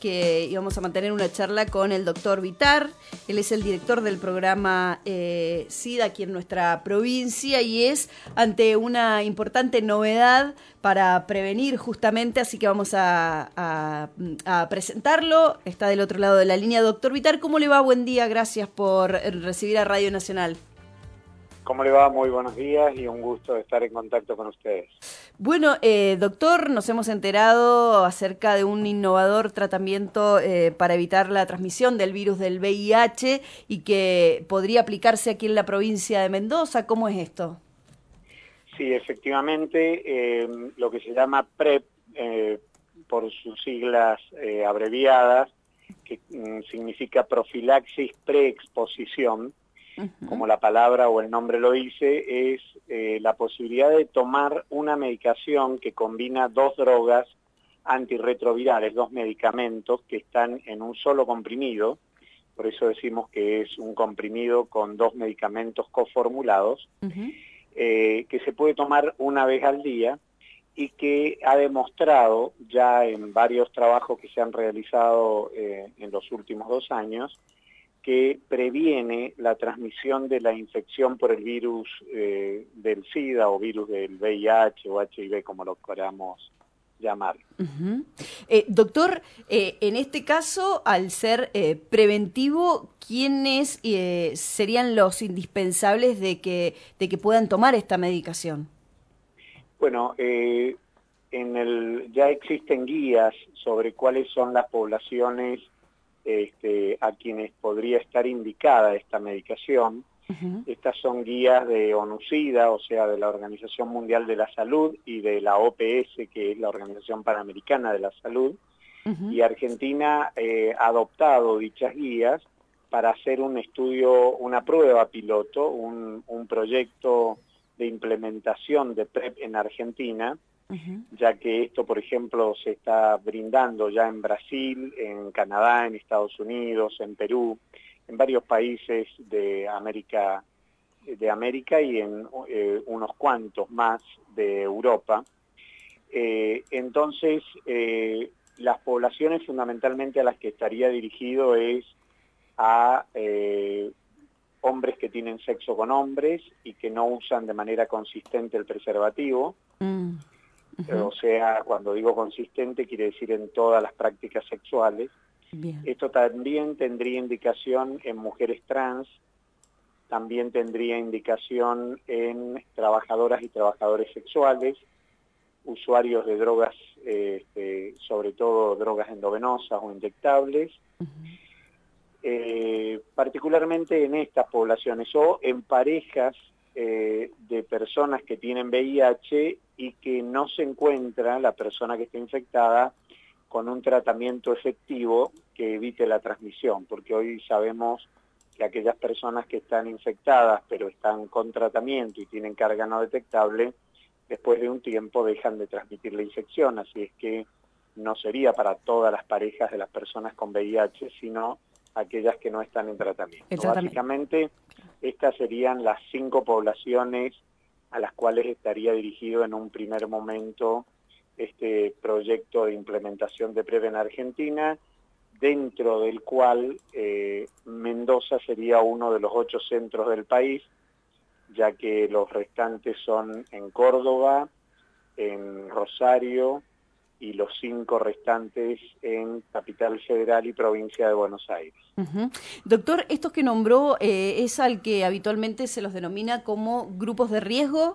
que íbamos a mantener una charla con el doctor Vitar. Él es el director del programa SIDA aquí en nuestra provincia y es ante una importante novedad para prevenir justamente, así que vamos a presentarlo. Está del otro lado de la línea. Doctor Vitar, ¿cómo le va? Buen día, gracias por recibir a Radio Nacional. ¿Cómo le va? Muy buenos días y un gusto estar en contacto con ustedes. Bueno, doctor, nos hemos enterado acerca de un innovador tratamiento para evitar la transmisión del virus del VIH y que podría aplicarse aquí en la provincia de Mendoza. ¿Cómo es esto? Sí, efectivamente, lo que se llama PrEP, por sus siglas abreviadas, que significa profilaxis preexposición, como la palabra o el nombre lo dice, es la posibilidad de tomar una medicación que combina dos drogas antirretrovirales, dos medicamentos que están en un solo comprimido. Por eso decimos que es un comprimido con dos medicamentos coformulados, que se puede tomar una vez al día y que ha demostrado ya en varios trabajos que se han realizado en los últimos 2 años que previene la transmisión de la infección por el virus del SIDA o virus del VIH o HIV, como lo queramos llamar. Doctor, en este caso, al ser preventivo, ¿quiénes serían los indispensables de que puedan tomar esta medicación? Bueno, ya existen guías sobre cuáles son las poblaciones a quienes podría estar indicada esta medicación. Estas son guías de ONU-SIDA, o sea, de la Organización Mundial de la Salud, y de la OPS, que es la Organización Panamericana de la Salud, y Argentina ha adoptado dichas guías para hacer un estudio, una prueba piloto, un proyecto de implementación de PrEP en Argentina, ya que esto, por ejemplo, se está brindando ya en Brasil, en Canadá, en Estados Unidos, en Perú, en varios países de América y en unos cuantos más de Europa. Entonces, las poblaciones fundamentalmente a las que estaría dirigido es a hombres que tienen sexo con hombres y que no usan de manera consistente el preservativo. O sea, cuando digo consistente, quiere decir en todas las prácticas sexuales. Bien. Esto también tendría indicación en mujeres trans, también tendría indicación en trabajadoras y trabajadores sexuales, usuarios de drogas, sobre todo drogas endovenosas o inyectables, particularmente en estas poblaciones, o en parejas de personas que tienen VIH y que no se encuentra la persona que está infectada con un tratamiento efectivo que evite la transmisión, porque hoy sabemos que aquellas personas que están infectadas pero están con tratamiento y tienen carga no detectable, después de un tiempo dejan de transmitir la infección, así es que no sería para todas las parejas de las personas con VIH, sino aquellas que no están en tratamiento. Básicamente, estas serían las 5 poblaciones a las cuales estaría dirigido en un primer momento este proyecto de implementación de PrEP en Argentina, dentro del cual Mendoza sería uno de los 8 centros del país, ya que los restantes son en Córdoba, en Rosario, y los 5 restantes en Capital Federal y Provincia de Buenos Aires. Doctor, ¿estos que nombró es al que habitualmente se los denomina como grupos de riesgo?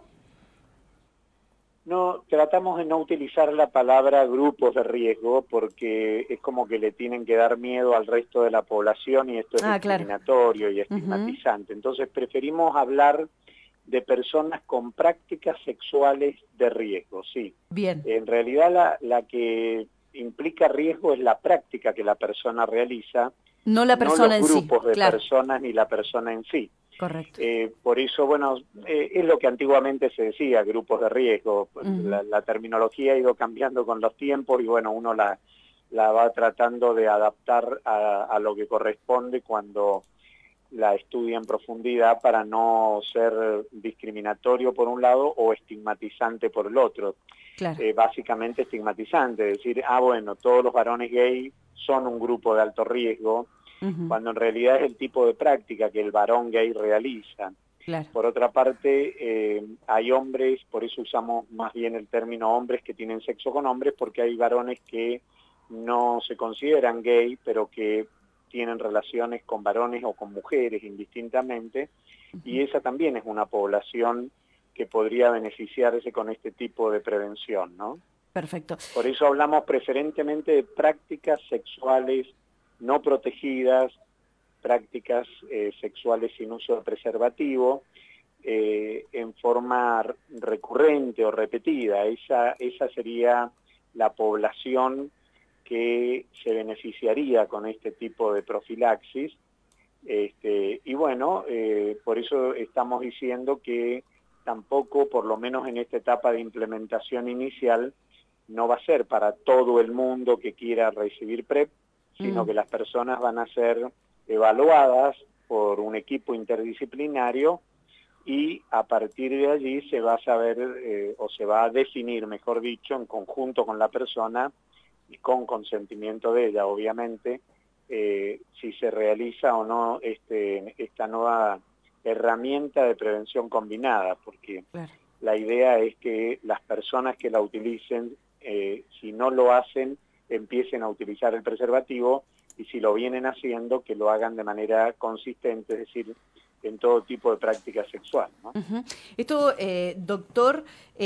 No, tratamos de no utilizar la palabra grupos de riesgo porque es como que le tienen que dar miedo al resto de la población y esto es discriminatorio y estigmatizante. Entonces preferimos hablar de personas con prácticas sexuales de riesgo, sí. Bien. En realidad la que implica riesgo es la práctica que la persona realiza, no la persona en sí. No los grupos de personas ni la persona en sí. Correcto. Por eso, bueno, es lo que antiguamente se decía, grupos de riesgo. La terminología ha ido cambiando con los tiempos y bueno, uno la va tratando de adaptar a lo que corresponde cuando la estudia en profundidad para no ser discriminatorio por un lado o estigmatizante por el otro. Claro. Básicamente estigmatizante, decir, bueno, todos los varones gay son un grupo de alto riesgo, cuando en realidad es el tipo de práctica que el varón gay realiza. Claro. Por otra parte, hay hombres, por eso usamos más bien el término hombres que tienen sexo con hombres, porque hay varones que no se consideran gay, pero que tienen relaciones con varones o con mujeres indistintamente, y esa también es una población que podría beneficiarse con este tipo de prevención, ¿no? Perfecto. Por eso hablamos preferentemente de prácticas sexuales no protegidas, prácticas sexuales sin uso de preservativo, en forma recurrente o repetida. Esa sería la población que se beneficiaría con este tipo de profilaxis. Y bueno, por eso estamos diciendo que tampoco, por lo menos en esta etapa de implementación inicial, no va a ser para todo el mundo que quiera recibir PrEP, sino que las personas van a ser evaluadas por un equipo interdisciplinario y a partir de allí se va a saber o se va a definir, mejor dicho, en conjunto con la persona y con consentimiento de ella, obviamente, si se realiza o no esta nueva herramienta de prevención combinada, porque claro, la idea es que las personas que la utilicen, si no lo hacen, empiecen a utilizar el preservativo, y si lo vienen haciendo, que lo hagan de manera consistente, es decir, en todo tipo de práctica sexual, ¿no? Esto, doctor,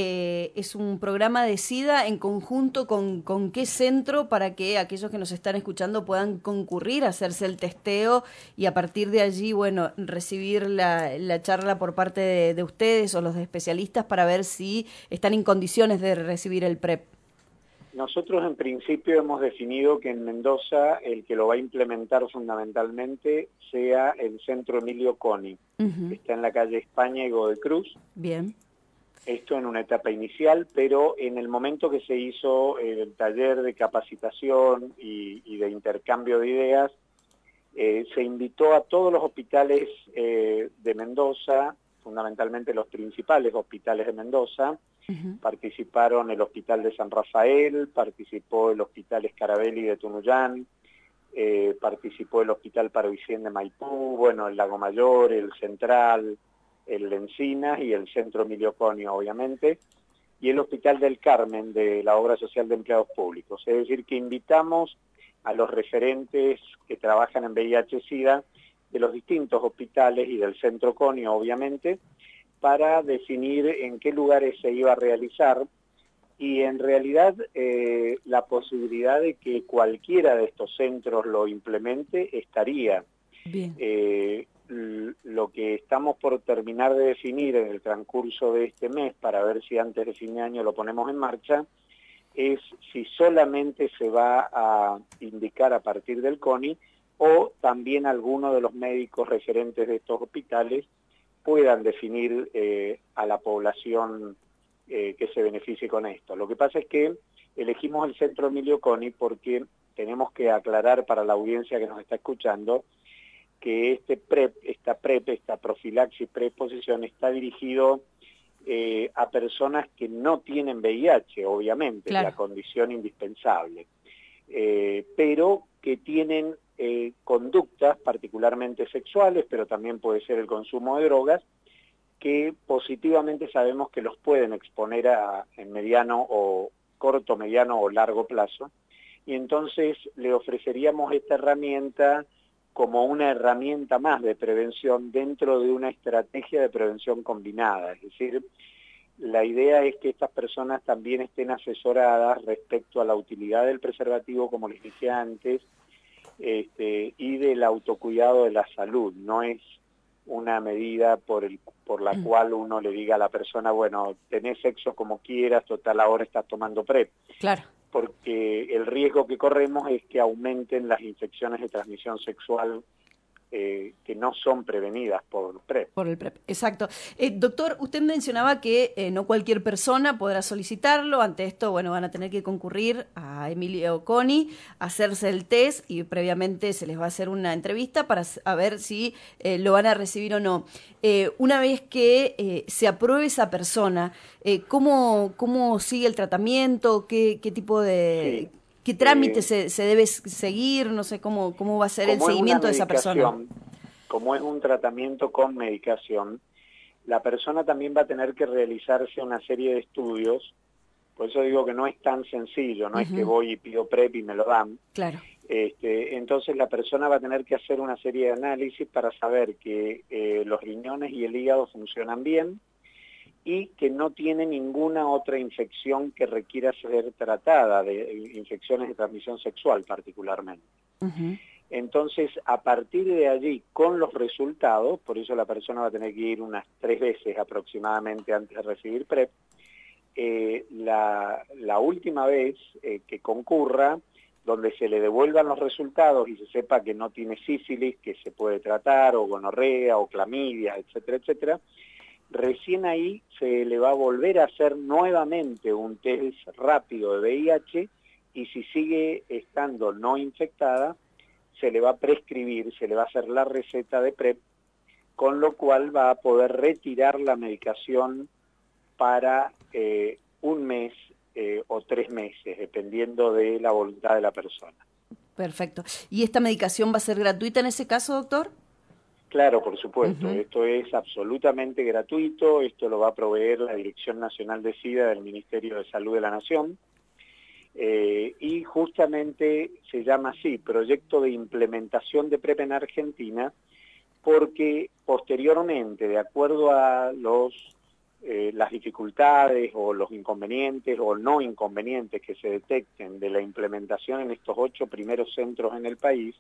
es un programa de SIDA en conjunto con qué centro, para que aquellos que nos están escuchando puedan concurrir a hacerse el testeo y a partir de allí, bueno, recibir la charla por parte de ustedes o los especialistas para ver si están en condiciones de recibir el PrEP. Nosotros en principio hemos definido que en Mendoza el que lo va a implementar fundamentalmente sea el Centro Emilio Coni, que está en la calle España y Godoy Cruz. Bien. Esto en una etapa inicial, pero en el momento que se hizo el taller de capacitación y de intercambio de ideas, se invitó a todos los hospitales de Mendoza, fundamentalmente los principales hospitales de Mendoza. Participaron el Hospital de San Rafael, participó el Hospital Escarabelli de Tunuyán, participó el Hospital Paroicén de Maipú, bueno, el Lago Mayor, el Central, el Encinas y el Centro Emilio Coni, obviamente, y el Hospital del Carmen de la Obra Social de Empleados Públicos. Es decir, que invitamos a los referentes que trabajan en VIH-Sida de los distintos hospitales y del Centro Coni, obviamente, para definir en qué lugares se iba a realizar, y en realidad la posibilidad de que cualquiera de estos centros lo implemente estaría. Bien. Lo que estamos por terminar de definir en el transcurso de este mes, para ver si antes de fin de año lo ponemos en marcha, es si solamente se va a indicar a partir del CONI o también alguno de los médicos referentes de estos hospitales puedan definir a la población que se beneficie con esto. Lo que pasa es que elegimos el Centro Emilio Coni porque tenemos que aclarar para la audiencia que nos está escuchando que esta profilaxis preexposición está dirigido a personas que no tienen VIH, obviamente, claro, la condición indispensable, pero que tienen conductas particularmente sexuales, pero también puede ser el consumo de drogas, que positivamente sabemos que los pueden exponer en mediano o corto, mediano o largo plazo, y entonces le ofreceríamos esta herramienta como una herramienta más de prevención dentro de una estrategia de prevención combinada. Es decir, la idea es que estas personas también estén asesoradas respecto a la utilidad del preservativo, como les dije antes, y del autocuidado de la salud. No es una medida por la cual uno le diga a la persona, bueno, tenés sexo como quieras, total ahora estás tomando PrEP. Claro. Porque el riesgo que corremos es que aumenten las infecciones de transmisión sexual que no son prevenidas por PrEP. Por el PrEP, exacto. Doctor, usted mencionaba que no cualquier persona podrá solicitarlo. Ante esto, bueno, van a tener que concurrir a Emilio Coni, hacerse el test y previamente se les va a hacer una entrevista para ver si lo van a recibir o no. Una vez que se apruebe esa persona, ¿cómo sigue el tratamiento? ¿Qué tipo de...? Sí. ¿Qué trámite se debe seguir? No sé cómo va a ser el seguimiento de esa persona. Como es un tratamiento con medicación, la persona también va a tener que realizarse una serie de estudios. Por eso digo que no es tan sencillo, no es que voy y pido PrEP y me lo dan. Claro. Entonces la persona va a tener que hacer una serie de análisis para saber que los riñones y el hígado funcionan bien y que no tiene ninguna otra infección que requiera ser tratada, de infecciones de transmisión sexual particularmente. Entonces, a partir de allí, con los resultados, por eso la persona va a tener que ir unas 3 veces aproximadamente antes de recibir PrEP, la última vez que concurra, donde se le devuelvan los resultados y se sepa que no tiene sífilis, que se puede tratar, o gonorrea, o clamidia, etcétera, etcétera, recién ahí se le va a volver a hacer nuevamente un test rápido de VIH y si sigue estando no infectada, se le va a prescribir, se le va a hacer la receta de PrEP, con lo cual va a poder retirar la medicación para un mes o 3 meses, dependiendo de la voluntad de la persona. Perfecto. ¿Y esta medicación va a ser gratuita en ese caso, doctor? Claro, por supuesto. Esto es absolutamente gratuito. Esto lo va a proveer la Dirección Nacional de SIDA del Ministerio de Salud de la Nación. Y justamente se llama así, Proyecto de Implementación de PrEP en Argentina, porque posteriormente, de acuerdo a las dificultades o los inconvenientes o no inconvenientes que se detecten de la implementación en estos 8 primeros centros en el país,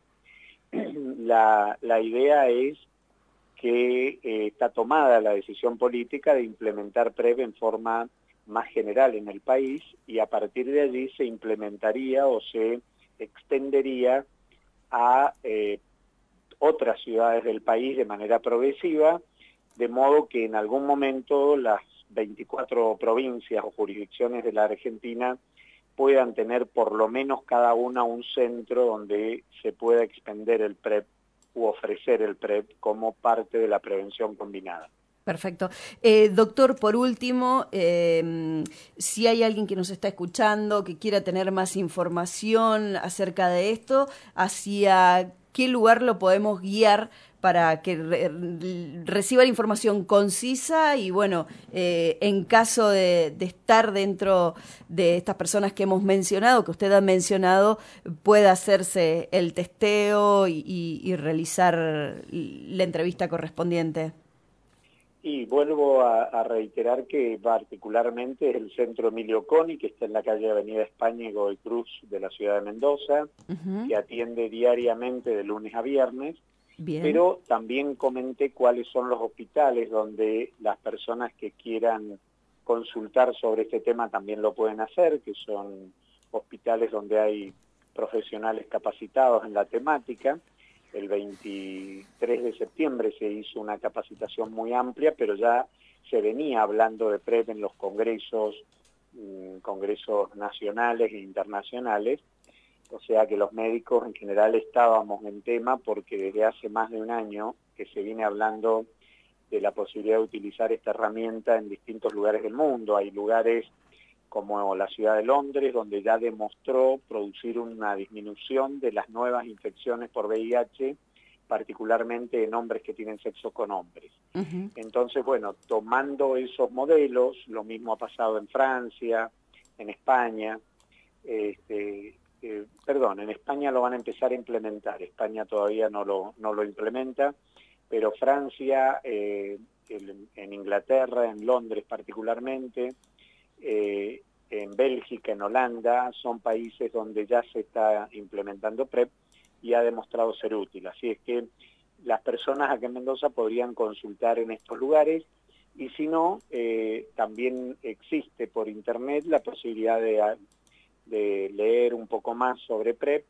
la idea es que está tomada la decisión política de implementar PrEP en forma más general en el país y a partir de allí se implementaría o se extendería a otras ciudades del país de manera progresiva, de modo que en algún momento las 24 provincias o jurisdicciones de la Argentina puedan tener por lo menos cada una un centro donde se pueda expender el PrEP u ofrecer el PrEP como parte de la prevención combinada. Perfecto. Doctor, por último, si hay alguien que nos está escuchando, que quiera tener más información acerca de esto, ¿hacia qué lugar lo podemos guiar para que reciba la información concisa y, bueno, en caso de estar dentro de estas personas que hemos mencionado, que usted ha mencionado, pueda hacerse el testeo y realizar la entrevista correspondiente? Y vuelvo a reiterar que particularmente es el Centro Emilio Coni, que está en la calle Avenida España y Godoy Cruz de la ciudad de Mendoza, que atiende diariamente de lunes a viernes. Bien. Pero también comenté cuáles son los hospitales donde las personas que quieran consultar sobre este tema también lo pueden hacer, que son hospitales donde hay profesionales capacitados en la temática. El 23 de septiembre se hizo una capacitación muy amplia, pero ya se venía hablando de PrEP en los congresos nacionales e internacionales, o sea que los médicos en general estábamos en tema porque desde hace más de un año que se viene hablando de la posibilidad de utilizar esta herramienta en distintos lugares del mundo. Hay lugares como la ciudad de Londres, donde ya demostró producir una disminución de las nuevas infecciones por VIH, particularmente en hombres que tienen sexo con hombres. Entonces, bueno, tomando esos modelos, lo mismo ha pasado en Francia, en España, en España lo van a empezar a implementar, España todavía no lo implementa, pero Francia, en Inglaterra, en Londres particularmente, en Bélgica, en Holanda, son países donde ya se está implementando PrEP y ha demostrado ser útil. Así es que las personas acá en Mendoza podrían consultar en estos lugares y si no, también existe por internet la posibilidad de leer un poco más sobre PrEP,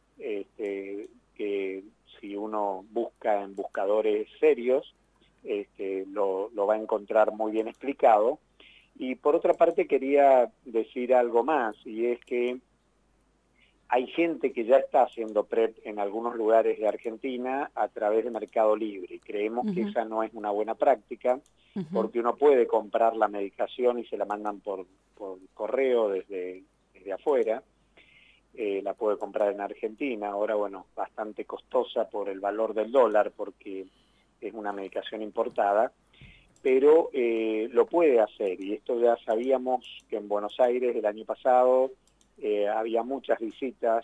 que si uno busca en buscadores serios, lo va a encontrar muy bien explicado. Y por otra parte quería decir algo más, y es que hay gente que ya está haciendo PrEP en algunos lugares de Argentina a través de Mercado Libre, y creemos que esa no es una buena práctica, porque uno puede comprar la medicación y se la mandan por correo desde afuera, la puede comprar en Argentina. Ahora, bueno, bastante costosa por el valor del dólar, porque es una medicación importada, pero lo puede hacer. Y esto ya sabíamos que en Buenos Aires el año pasado había muchas visitas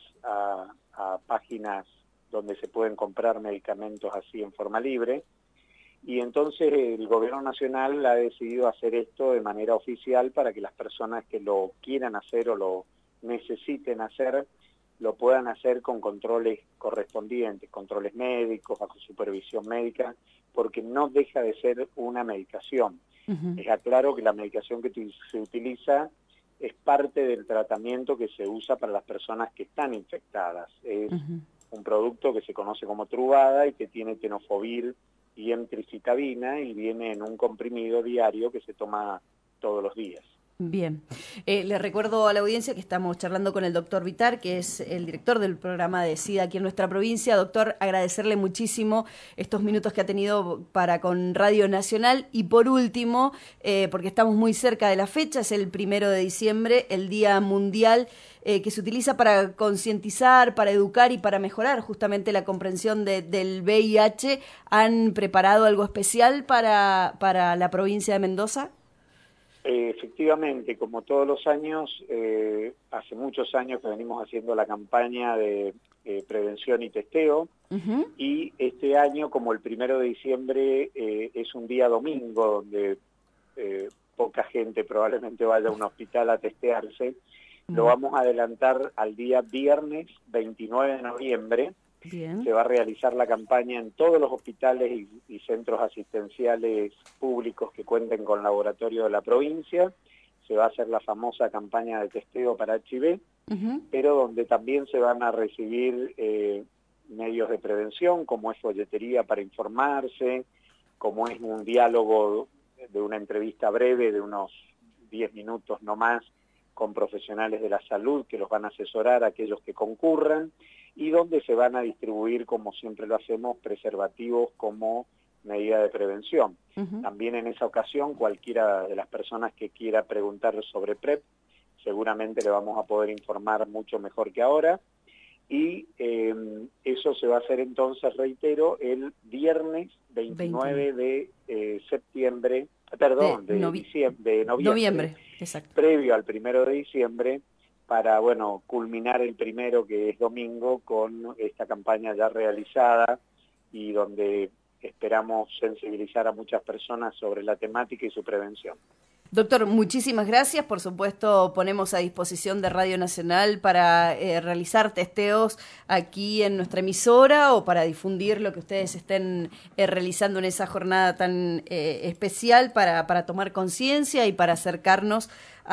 a páginas donde se pueden comprar medicamentos así en forma libre, y entonces el gobierno nacional ha decidido hacer esto de manera oficial para que las personas que lo quieran hacer o lo necesiten hacer, lo puedan hacer con controles correspondientes, controles médicos, bajo supervisión médica, porque no deja de ser una medicación. Les aclaro que la medicación que se utiliza es parte del tratamiento que se usa para las personas que están infectadas. Es un producto que se conoce como Truvada y que tiene tenofovir y emtricitabina y viene en un comprimido diario que se toma todos los días. Bien. Le recuerdo a la audiencia que estamos charlando con el doctor Vitar, que es el director del programa de SIDA aquí en nuestra provincia. Doctor, agradecerle muchísimo estos minutos que ha tenido para con Radio Nacional. Y por último, porque estamos muy cerca de la fecha, es el 1 de diciembre, el Día Mundial que se utiliza para concientizar, para educar y para mejorar justamente la comprensión del VIH. ¿Han preparado algo especial para la provincia de Mendoza? Efectivamente, como todos los años, hace muchos años que venimos haciendo la campaña de prevención y testeo, y este año, como el 1 de diciembre es un día domingo donde poca gente probablemente vaya a un hospital a testearse, lo vamos a adelantar al día viernes 29 de noviembre. Bien. Se va a realizar la campaña en todos los hospitales y centros asistenciales públicos que cuenten con laboratorio de la provincia. Se va a hacer la famosa campaña de testeo para HIV, pero donde también se van a recibir medios de prevención, como es folletería para informarse, como es un diálogo de una entrevista breve de unos 10 minutos no más con profesionales de la salud que los van a asesorar a aquellos que concurran, y donde se van a distribuir, como siempre lo hacemos, preservativos como medida de prevención. También en esa ocasión, cualquiera de las personas que quiera preguntar sobre PrEP, seguramente le vamos a poder informar mucho mejor que ahora, y eso se va a hacer entonces, reitero, el viernes 29 de septiembre, perdón, de noviembre, exacto, previo al 1 de diciembre, para, bueno, culminar el primero, que es domingo, con esta campaña ya realizada y donde esperamos sensibilizar a muchas personas sobre la temática y su prevención. Doctor, muchísimas gracias. Por supuesto, ponemos a disposición de Radio Nacional para realizar testeos aquí en nuestra emisora o para difundir lo que ustedes estén realizando en esa jornada tan especial para tomar conciencia y para acercarnos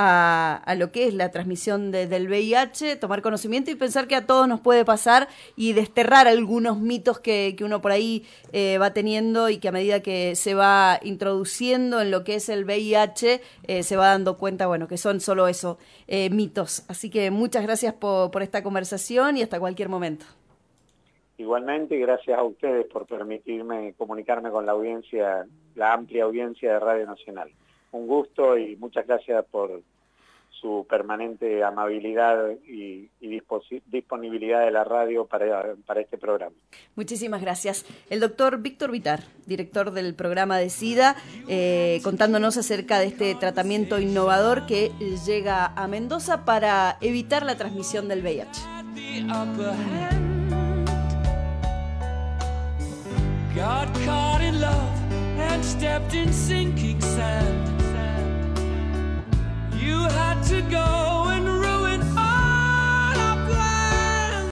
a lo que es la transmisión del VIH, tomar conocimiento y pensar que a todos nos puede pasar y desterrar algunos mitos que uno por ahí va teniendo, y que a medida que se va introduciendo en lo que es el VIH se va dando cuenta, bueno, que son solo eso, mitos. Así que muchas gracias por esta conversación y hasta cualquier momento. Igualmente, gracias a ustedes por permitirme comunicarme con la audiencia, la amplia audiencia de Radio Nacional. Un gusto y muchas gracias por su permanente amabilidad y disponibilidad de la radio para este programa. Muchísimas gracias. El doctor Víctor Vitar, director del programa de SIDA, contándonos acerca de este tratamiento innovador que llega a Mendoza para evitar la transmisión del VIH. Got caught in love and stepped in sinking